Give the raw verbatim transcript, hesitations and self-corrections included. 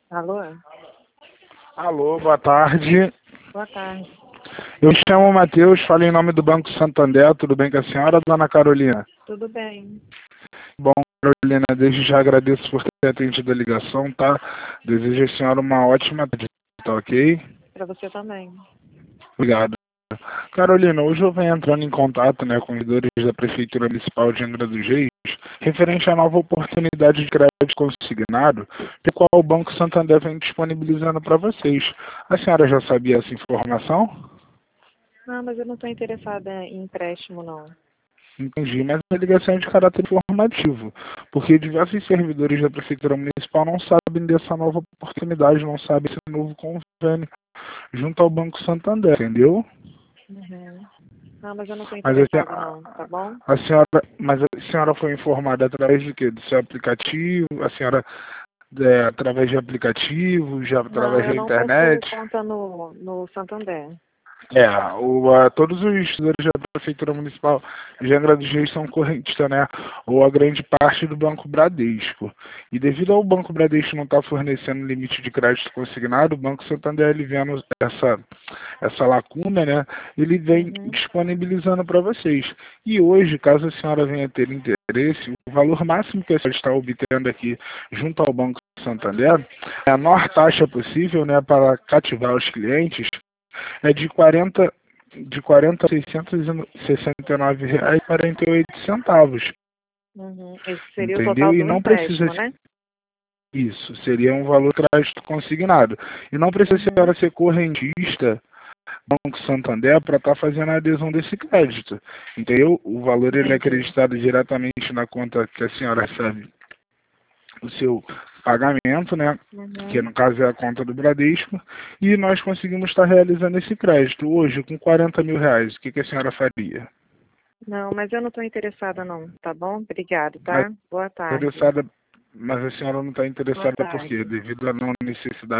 Alô? Alô, boa tarde. Boa tarde. Eu me chamo Matheus, falo em nome do Banco Santander. Tudo bem com a senhora, dona Carolina? Tudo bem. Bom, Carolina, desde já agradeço por ter atendido a ligação, tá? Desejo à senhora uma ótima tarde, tá ok? Para você também. Obrigado. Carolina, hoje eu venho entrando em contato, né, com os servidores da Prefeitura Municipal de Angra dos Reis, referente à nova oportunidade de crédito consignado, de qual o Banco Santander vem disponibilizando para vocês. A senhora já sabia essa informação? Não, mas eu não estou interessada em empréstimo, não. Entendi, mas a ligação é de caráter informativo, porque diversos servidores da Prefeitura Municipal não sabem dessa nova oportunidade, não sabem desse novo convênio junto ao Banco Santander, entendeu? Uhum. Não, mas eu não estou Mas a, interessada, senhora- não. Tá bom? a senhora, mas a senhora foi informada através de quê? Do seu aplicativo? A senhora, é, através de aplicativo, já Não, através eu da não possuo internet? conta no, no Santander. É, o, a, todos os estudantes da Prefeitura Municipal de Angra dos Reis são correntistas, né? Ou a grande parte do Banco Bradesco. E devido ao Banco Bradesco não estar fornecendo limite de crédito consignado, o Banco Santander, ele vendo essa, essa lacuna, né? Ele vem Uhum. disponibilizando para vocês. E hoje, caso a senhora venha ter interesse, o valor máximo que a senhora está obtendo aqui junto ao Banco Santander é a menor taxa possível, né? Para cativar os clientes é de quarenta de quarenta a seiscentos e sessenta e nove reais e quarenta e oito centavos, Uhum. Esse seria o total entendeu? E do não precisa empréstimo, né? isso, seria um valor crédito consignado. E não precisa a Uhum. senhora ser correntista Banco Santander para estar fazendo a adesão desse crédito, entendeu? O valor ele é Entendi. acreditado diretamente na conta que a senhora recebe o seu pagamento, né? Que Uhum. no caso é a conta do Bradesco, e nós conseguimos estar realizando esse crédito. Hoje, com quarenta mil reais, o que, que a senhora faria? Não, mas eu não estou interessada, não. Tá bom? Obrigado, Mas tá? Boa tarde. interessada, mas a senhora não está Boa interessada por quê? tarde. Devido à não necessidade